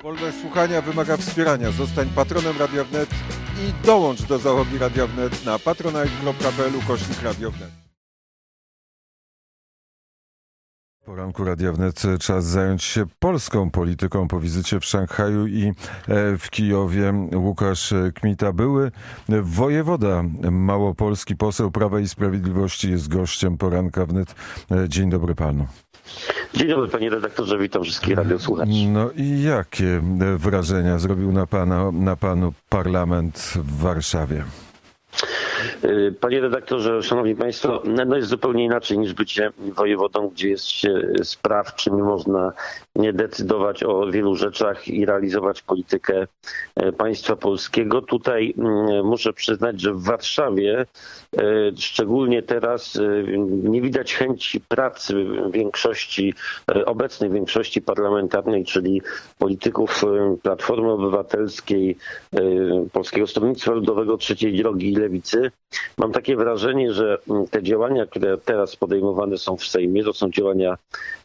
Wolność słuchania wymaga wspierania. Zostań patronem Radia Wnet i dołącz do załogi Radia Wnet na patronite.pl/Radio Wnet. W poranku Radia Wnet czas zająć się polską polityką po wizycie w Szanghaju i w Kijowie. Łukasz Kmita, były wojewoda małopolski, poseł Prawa i Sprawiedliwości, jest gościem poranka Wnet. Dzień dobry panu. Dzień dobry panie redaktorze, witam wszystkich radiosłuchaczy. No i jakie wrażenia zrobił na panu parlament w Warszawie? Panie redaktorze, szanowni państwo, no jest zupełnie inaczej niż bycie wojewodą, gdzie jest się sprawczym i można decydować o wielu rzeczach i realizować politykę państwa polskiego. Tutaj muszę przyznać, że w Warszawie, szczególnie teraz, nie widać chęci pracy większości, obecnej większości parlamentarnej, czyli polityków Platformy Obywatelskiej, Polskiego Stronnictwa Ludowego, Trzeciej Drogi i Lewicy. Mam takie wrażenie, że te działania, które teraz podejmowane są w Sejmie, to są działania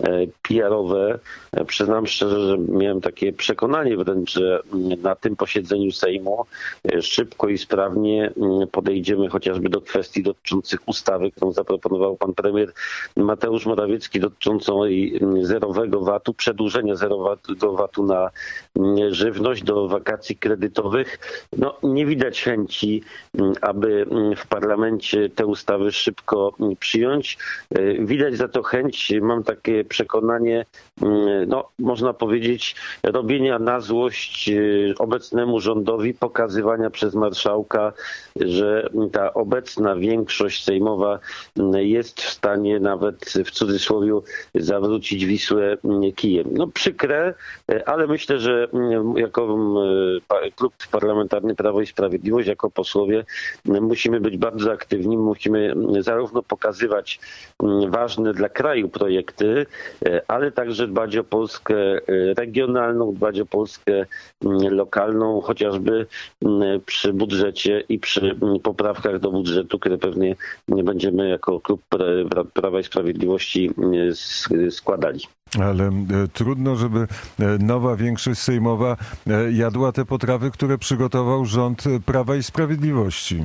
PR-owe. Przyznam szczerze, że miałem takie przekonanie wręcz, że na tym posiedzeniu Sejmu szybko i sprawnie podejdziemy chociażby do kwestii dotyczących ustawy, którą zaproponował pan premier Mateusz Morawiecki, dotyczącą zerowego VAT-u, przedłużenia zerowego VAT-u na żywność do wakacji kredytowych. No, nie widać chęci, aby w parlamencie te ustawy szybko przyjąć. Widać za to chęć, mam takie przekonanie, no można powiedzieć, robienia na złość obecnemu rządowi, pokazywania przez marszałka, że ta obecna większość sejmowa jest w stanie nawet w cudzysłowie zawrócić Wisłę kijem. No przykre, ale myślę, że jako klub parlamentarny Prawo i Sprawiedliwość, jako posłowie musimy być bardzo aktywni, musimy zarówno pokazywać ważne dla kraju projekty, ale także dbać o Polskę regionalną, dbać o Polskę lokalną, chociażby przy budżecie i przy poprawkach do budżetu, które pewnie będziemy jako klub Prawa i Sprawiedliwości składali. Ale trudno, żeby nowa większość sejmowa jadła te potrawy, które przygotował rząd Prawa i Sprawiedliwości.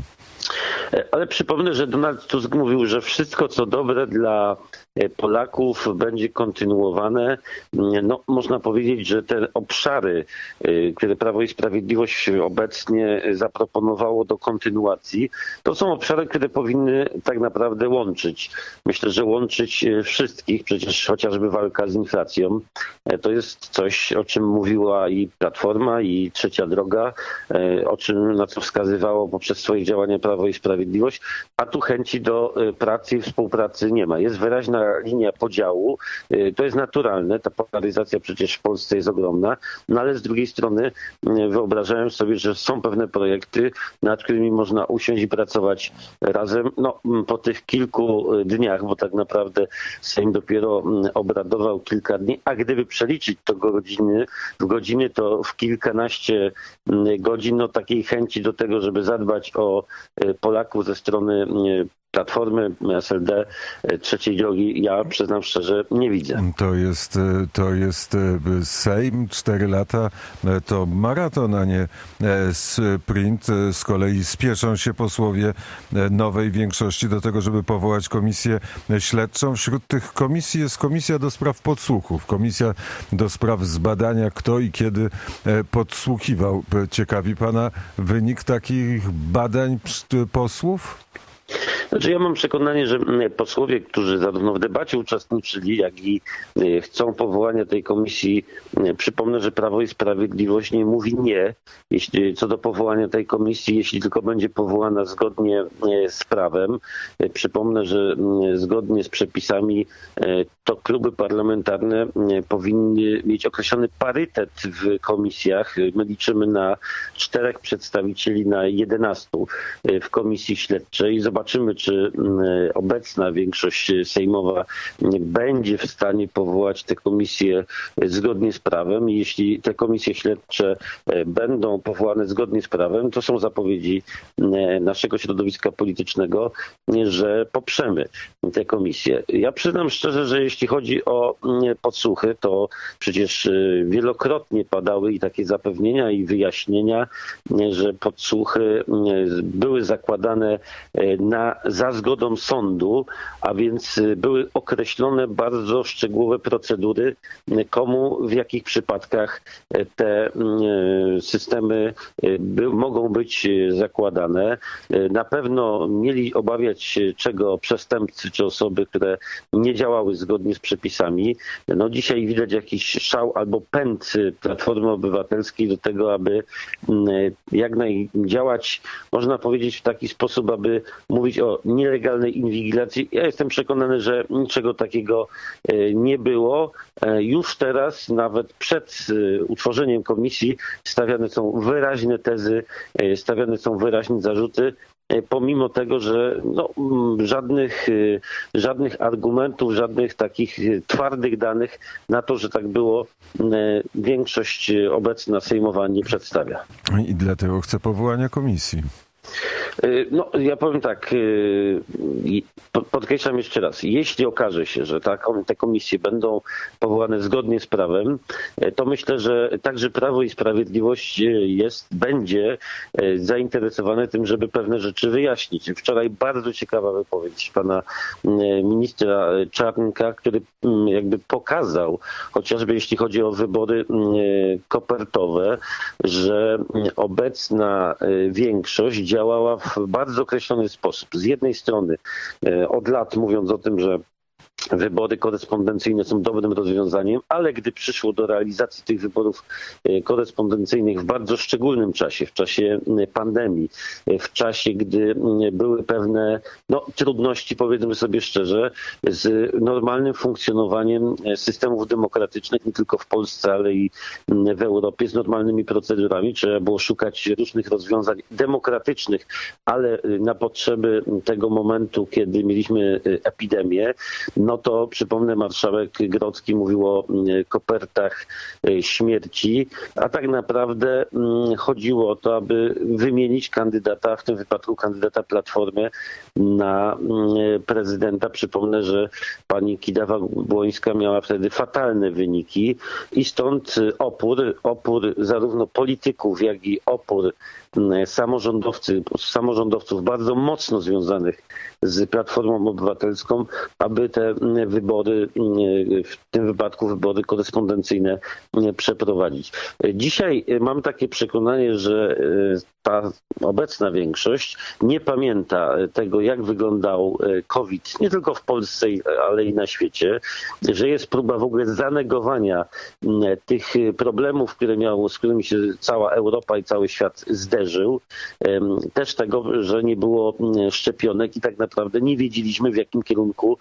Ale przypomnę, że Donald Tusk mówił, że wszystko co dobre dla Polaków będzie kontynuowane. No, można powiedzieć, że te obszary, które Prawo i Sprawiedliwość obecnie zaproponowało do kontynuacji, to są obszary, które powinny tak naprawdę łączyć. Myślę, że łączyć wszystkich, przecież chociażby walka z inflacją. To jest coś, o czym mówiła i Platforma, i Trzecia Droga, na co wskazywało poprzez swoje działania Prawo i Sprawiedliwość, a tu chęci do pracy i współpracy nie ma. Jest wyraźna linia podziału. To jest naturalne. Ta polaryzacja przecież w Polsce jest ogromna, no ale z drugiej strony wyobrażałem sobie, że są pewne projekty, nad którymi można usiąść i pracować razem. No, po tych kilku dniach, bo tak naprawdę Sejm dopiero obradował kilka dni, a gdyby przeliczyć to w godziny, to w kilkanaście godzin, no takiej chęci do tego, żeby zadbać o Polaków ze strony Platformy, SLD, Trzeciej Drogi, ja przyznam szczerze, nie widzę. To jest Sejm, 4 lata to maraton, a nie sprint. Z kolei spieszą się posłowie nowej większości do tego, żeby powołać komisję śledczą. Wśród tych komisji jest Komisja do Spraw Podsłuchów, Komisja do Spraw Zbadania, kto i kiedy podsłuchiwał. Ciekawi pana wynik takich badań posłów? Znaczy ja mam przekonanie, że posłowie, którzy zarówno w debacie uczestniczyli, jak i chcą powołania tej komisji, przypomnę, że Prawo i Sprawiedliwość nie mówi nie co do powołania tej komisji, jeśli tylko będzie powołana zgodnie z prawem. Przypomnę, że zgodnie z przepisami to kluby parlamentarne powinny mieć określony parytet w komisjach. My liczymy na 4 przedstawicieli na 11 w komisji śledczej. Zobaczymy, czy obecna większość sejmowa będzie w stanie powołać te komisje zgodnie z prawem. I jeśli te komisje śledcze będą powołane zgodnie z prawem, to są zapowiedzi naszego środowiska politycznego, że poprzemy te komisje. Ja przyznam szczerze, że jeśli chodzi o podsłuchy, to przecież wielokrotnie padały i takie zapewnienia i wyjaśnienia, że podsłuchy były zakładane za zgodą sądu, a więc były określone bardzo szczegółowe procedury, komu w jakich przypadkach te systemy mogą być zakładane. Na pewno mieli obawiać się czego przestępcy czy osoby, które nie działały zgodnie z przepisami. No dzisiaj widać jakiś szał albo pęd Platformy Obywatelskiej do tego, aby działać, można powiedzieć, w taki sposób, aby mówić o nielegalnej inwigilacji. Ja jestem przekonany, że niczego takiego nie było. Już teraz, nawet przed utworzeniem komisji, stawiane są wyraźne tezy, stawiane są wyraźne zarzuty, pomimo tego, że żadnych argumentów, żadnych takich twardych danych na to, że tak było, większość obecna sejmowa nie przedstawia. I dlatego chce powołania komisji. No, ja powiem tak, podkreślam jeszcze raz, jeśli okaże się, że te komisje będą powołane zgodnie z prawem, to myślę, że także Prawo i Sprawiedliwość będzie zainteresowane tym, żeby pewne rzeczy wyjaśnić. Wczoraj bardzo ciekawa wypowiedź pana ministra Czarnka, który jakby pokazał, chociażby jeśli chodzi o wybory kopertowe, że obecna większość działała w bardzo określony sposób. Z jednej strony od lat mówiąc o tym, że wybory korespondencyjne są dobrym rozwiązaniem, ale gdy przyszło do realizacji tych wyborów korespondencyjnych w bardzo szczególnym czasie, w czasie pandemii, w czasie, gdy były pewne trudności, powiedzmy sobie szczerze, z normalnym funkcjonowaniem systemów demokratycznych, nie tylko w Polsce, ale i w Europie, z normalnymi procedurami, trzeba było szukać różnych rozwiązań demokratycznych, ale na potrzeby tego momentu, kiedy mieliśmy epidemię, no to przypomnę, marszałek Grodzki mówił o kopertach śmierci, a tak naprawdę chodziło o to, aby wymienić kandydata, w tym wypadku kandydata Platformy na prezydenta. Przypomnę, że pani Kidawa-Błońska miała wtedy fatalne wyniki i stąd opór zarówno polityków, jak i opór samorządowców bardzo mocno związanych z Platformą Obywatelską, aby te wybory, w tym wypadku wybory korespondencyjne, przeprowadzić. Dzisiaj mam takie przekonanie, że ta obecna większość nie pamięta tego, jak wyglądał COVID, nie tylko w Polsce, ale i na świecie, że jest próba w ogóle zanegowania tych problemów, z którymi się cała Europa i cały świat zderzył. Też tego, że nie było szczepionek i tak naprawdę nie wiedzieliśmy, w jakim kierunku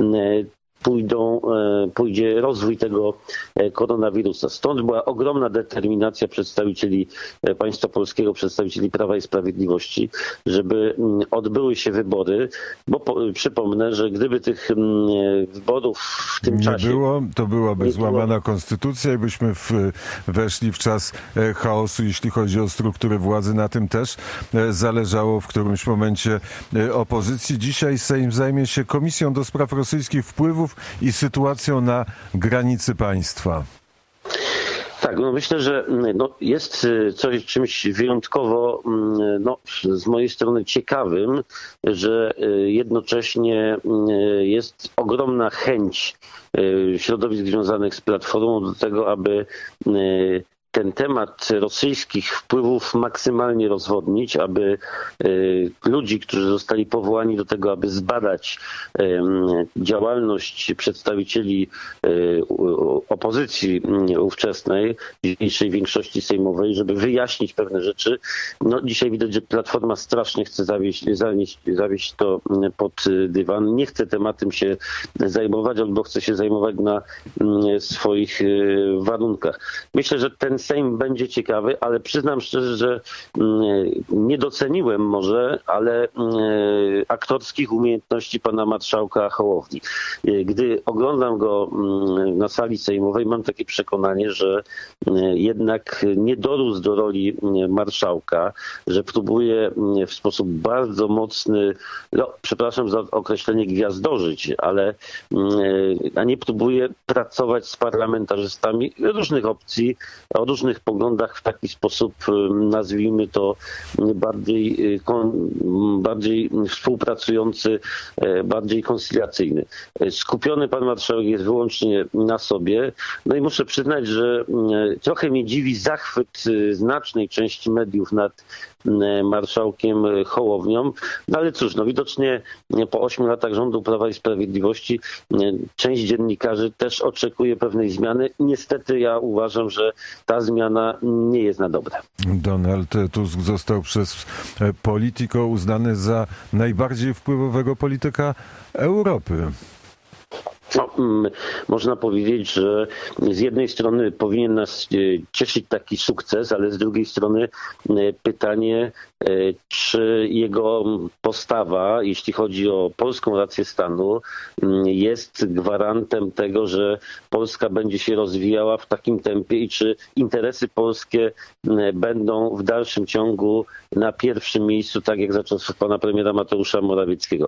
pójdzie rozwój tego koronawirusa. Stąd była ogromna determinacja przedstawicieli państwa polskiego, przedstawicieli Prawa i Sprawiedliwości, żeby odbyły się wybory, bo przypomnę, że gdyby tych wyborów w tym czasie... Nie było, to byłaby złamana konstytucja i byśmy weszli w czas chaosu, jeśli chodzi o strukturę władzy. Na tym też zależało w którymś momencie opozycji. Dzisiaj Sejm zajmie się Komisją do spraw rosyjskich wpływów i sytuacją na granicy państwa. Tak, myślę, że jest czymś wyjątkowo z mojej strony ciekawym, że jednocześnie jest ogromna chęć środowisk związanych z Platformą do tego, aby ten temat rosyjskich wpływów maksymalnie rozwodnić, aby ludzi, którzy zostali powołani do tego, aby zbadać działalność przedstawicieli opozycji ówczesnej, dzisiejszej większości sejmowej, żeby wyjaśnić pewne rzeczy. Dzisiaj widać, że Platforma strasznie chce zawieść to pod dywan. Nie chce tematem się zajmować, albo chce się zajmować na swoich warunkach. Myślę, że ten Sejm będzie ciekawy, ale przyznam szczerze, że nie doceniłem może, ale aktorskich umiejętności pana marszałka Hołowni. Gdy oglądam go na sali sejmowej, mam takie przekonanie, że jednak nie dorósł do roli marszałka, że próbuje w sposób bardzo mocny, przepraszam za określenie, gwiazdorzyć, ale a nie próbuje pracować z parlamentarzystami różnych opcji, o różnych poglądach w taki sposób, nazwijmy to, bardziej współpracujący, bardziej koncyliacyjny. Skupiony pan marszałek jest wyłącznie na sobie. No i muszę przyznać, że trochę mnie dziwi zachwyt znacznej części mediów nad marszałkiem Hołownią. No ale cóż, widocznie po 8 latach rządu Prawa i Sprawiedliwości część dziennikarzy też oczekuje pewnej zmiany. Niestety ja uważam, że ta zmiana nie jest na dobre. Donald Tusk został przez Politico uznany za najbardziej wpływowego polityka Europy. Można powiedzieć, że z jednej strony powinien nas cieszyć taki sukces, ale z drugiej strony pytanie, czy jego postawa, jeśli chodzi o polską rację stanu, jest gwarantem tego, że Polska będzie się rozwijała w takim tempie i czy interesy polskie będą w dalszym ciągu na pierwszym miejscu, tak jak za czasów pana premiera Mateusza Morawieckiego.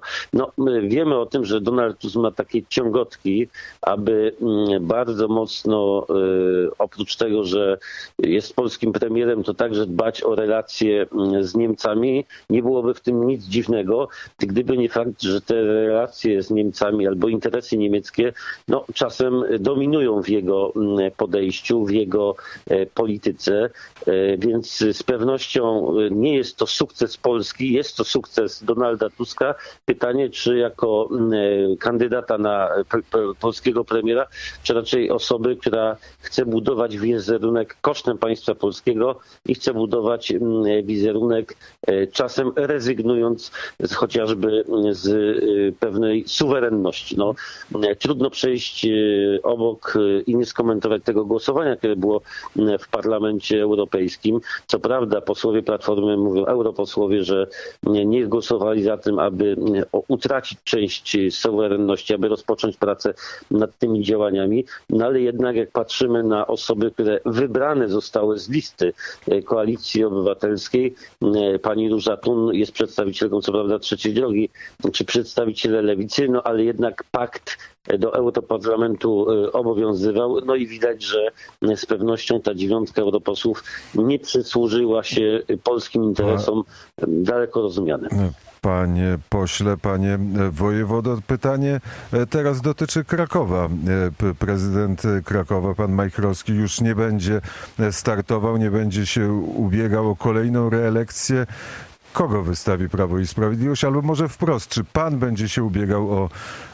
Wiemy o tym, że Donald Tusk ma takie ciągotki, aby bardzo mocno, oprócz tego, że jest polskim premierem, to także dbać o relacje z Niemcami. Nie byłoby w tym nic dziwnego, gdyby nie fakt, że te relacje z Niemcami albo interesy niemieckie czasem dominują w jego podejściu, w jego polityce, więc z pewnością nie jest to sukces Polski, jest to sukces Donalda Tuska. Pytanie, czy jako kandydata na polskiego premiera, czy raczej osoby, która chce budować wizerunek kosztem państwa polskiego i chce budować wizerunek czasem rezygnując chociażby z pewnej suwerenności. Trudno przejść obok i nie skomentować tego głosowania, które było w Parlamencie Europejskim. Co prawda posłowie Platformy mówią, europosłowie, że nie głosowali za tym, aby utracić część suwerenności, aby rozpocząć pracę nad tymi działaniami, ale jednak jak patrzymy na osoby, które wybrane zostały z listy Koalicji Obywatelskiej, pani Róża Thun jest przedstawicielką co prawda Trzeciej Drogi, czy przedstawiciele Lewicy, ale jednak pakt do Europarlamentu obowiązywał. I widać, że z pewnością ta 9 europosłów nie przysłużyła się polskim interesom daleko rozumianym. Panie pośle, panie wojewodo, pytanie teraz dotyczy Krakowa. Prezydent Krakowa, pan Majchrowski, już nie będzie startował, nie będzie się ubiegał o kolejną reelekcję. Kogo wystawi Prawo i Sprawiedliwość? Albo może wprost, czy pan będzie się ubiegał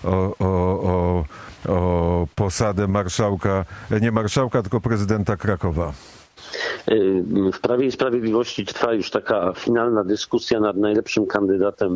o posadę marszałka, nie marszałka, tylko prezydenta Krakowa? W Prawie i Sprawiedliwości trwa już taka finalna dyskusja nad najlepszym kandydatem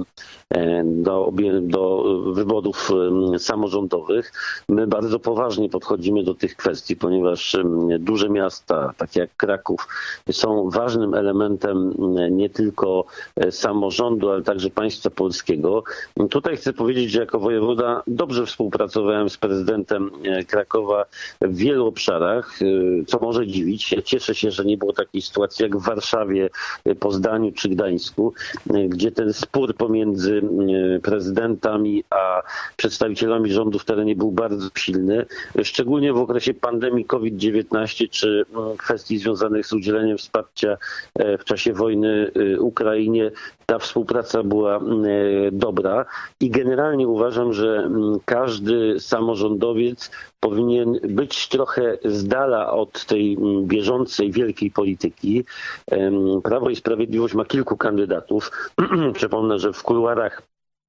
do wyborów samorządowych. My bardzo poważnie podchodzimy do tych kwestii, ponieważ duże miasta, takie jak Kraków, są ważnym elementem nie tylko samorządu, ale także państwa polskiego. Tutaj chcę powiedzieć, że jako wojewoda dobrze współpracowałem z prezydentem Krakowa w wielu obszarach, co może dziwić. Ja cieszę się, że nie było takiej sytuacji jak w Warszawie, Poznaniu czy Gdańsku, gdzie ten spór pomiędzy prezydentami a przedstawicielami rządu w terenie był bardzo silny, szczególnie w okresie pandemii COVID-19 czy kwestii związanych z udzieleniem wsparcia w czasie wojny Ukrainie. Ta współpraca była dobra i generalnie uważam, że każdy samorządowiec powinien być trochę z dala od tej bieżącej, wielkiej polityki. Prawo i Sprawiedliwość ma kilku kandydatów. Przypomnę, że w kuluarach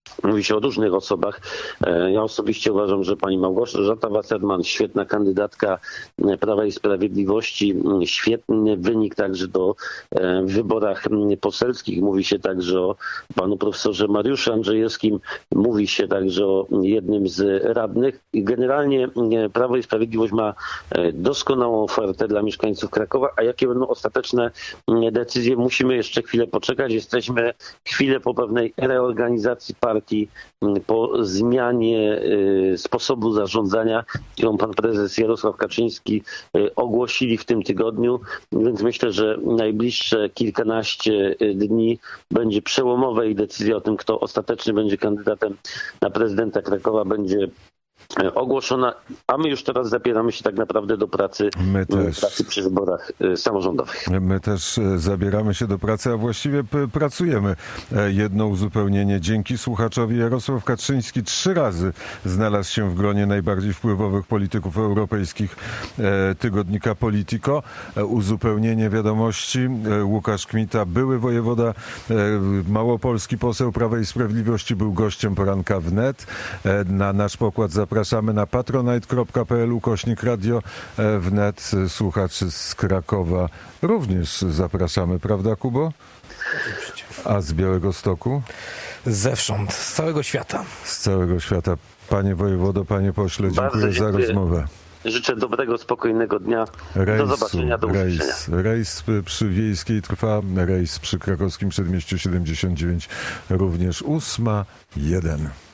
Mówi się o różnych osobach. Ja osobiście uważam, że pani Małgorzata Wasserman, świetna kandydatka Prawa i Sprawiedliwości, świetny wynik także w wyborach poselskich. Mówi się także o panu profesorze Mariuszu Andrzejewskim, mówi się także o jednym z radnych. I generalnie Prawo i Sprawiedliwość ma doskonałą ofertę dla mieszkańców Krakowa, a jakie będą ostateczne decyzje, musimy jeszcze chwilę poczekać. Jesteśmy chwilę po pewnej reorganizacji partii, po zmianie sposobu zarządzania, którą pan prezes Jarosław Kaczyński ogłosili w tym tygodniu, więc myślę, że najbliższe kilkanaście dni będzie przełomowe i decyzja o tym, kto ostatecznie będzie kandydatem na prezydenta Krakowa, będzie ogłoszona, a my już teraz zabieramy się tak naprawdę do pracy przy wyborach samorządowych. My też zabieramy się do pracy, a właściwie pracujemy. Jedno uzupełnienie. Dzięki słuchaczowi Jarosław Kaczyński 3 razy znalazł się w gronie najbardziej wpływowych polityków europejskich tygodnika Politico. Uzupełnienie wiadomości. Łukasz Kmita, były wojewoda Małopolski, poseł Prawa i Sprawiedliwości, był gościem poranka wnet. Na nasz pokład zapraszamy na patronite.pl/radio wnet. Słuchaczy z Krakowa również zapraszamy, prawda, Kubo? A z Białegostoku? Zewsząd, z całego świata. Z całego świata. Panie wojewodo, panie pośle, dziękuję za rozmowę. Życzę dobrego, spokojnego dnia. Do zobaczenia, do usłyszenia. Rejs przy Wiejskiej trwa, rejs przy Krakowskim Przedmieściu 79 również 8:01.